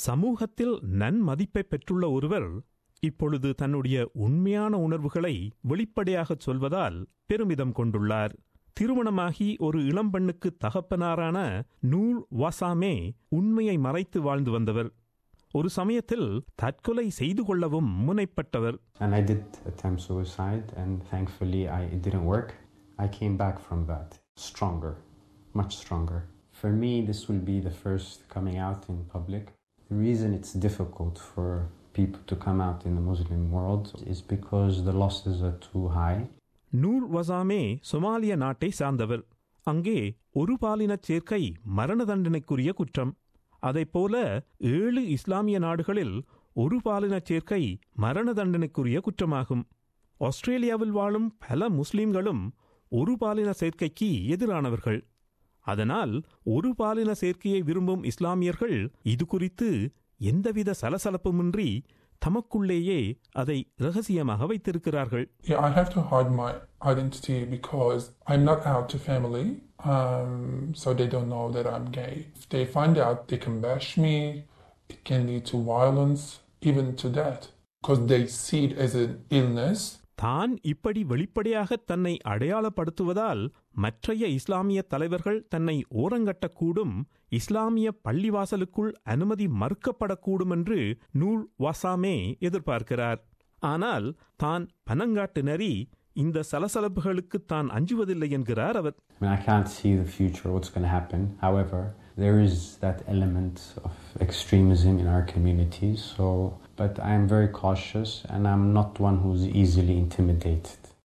சமூகத்தில் நன்மதிப்பை பெற்றுள்ள ஒருவர் இப்பொழுது தன்னுடைய உண்மையான உணர்வுகளை வெளிப்படையாகச் சொல்வதால் பெருமிதம் கொண்டுள்ளார். திருமணமாகி ஒரு இளம்பெண்ணுக்கு தகப்பனாரான நூர் வாசாமே உண்மையை மறைத்து வாழ்ந்து வந்தவர். ஒரு சமயத்தில் தற்கொலை செய்து கொள்ளவும் முனைப்பட்டவர். And I did attempt suicide and thankfully it didn't work. I came back from that stronger, much stronger. For me this will be the first coming out in public. The reason it's difficult for people to come out in the Muslim world is because the losses are too high. Noor வசாமே சொமாலிய நாட்டை சார்ந்தவர். அங்கே ஒரு பாலினச் சேர்க்கை மரண தண்டனைக்குரிய குற்றம். அதைப்போல 7 இஸ்லாமிய நாடுகளில் ஒரு பாலினச் சேர்க்கை மரண தண்டனைக்குரிய குற்றமாகும். ஆஸ்திரேலியாவில் வாழும் பல முஸ்லிம்களும் ஒரு பாலின சேர்க்கைக்கு எதிரானவர்கள். அதனால் ஒரு பாலின சேர்க்கையை விரும்பும் இஸ்லாமியர்கள் இது குறித்து எந்தவித சலசலப்புமின்றி தமக்குள்ளேயே அதை ரகசியமாக வைத்திருக்கிறார்கள். Yeah, I have to hide my identity because I'm not out to family, so they don't know that I'm gay. If they find out, they can bash me. It can lead to violence, even to death, because they see it as an illness. தான் இப்படி வெளிப்படையாக தன்னை அடையாளப்படுத்துவதால் மற்றைய இஸ்லாமிய தலைவர்கள் தன்னை ஓரங்கட்டக்கூடும், இஸ்லாமிய பள்ளிவாசலுக்குள் அனுமதி மறுக்கப்படக்கூடும் என்று நூர் வாசாமே எதிர்பார்க்கிறார். ஆனால் தான் பனங்காட்டு நரி, இந்த சலசலப்புகளுக்கு தான் அஞ்சுவதில்லை என்கிறார் அவர். I can't see the future, what's going to happen. However, there is that element of extremism in our communities. But I am very cautious and I'm not one who's easily intimidated.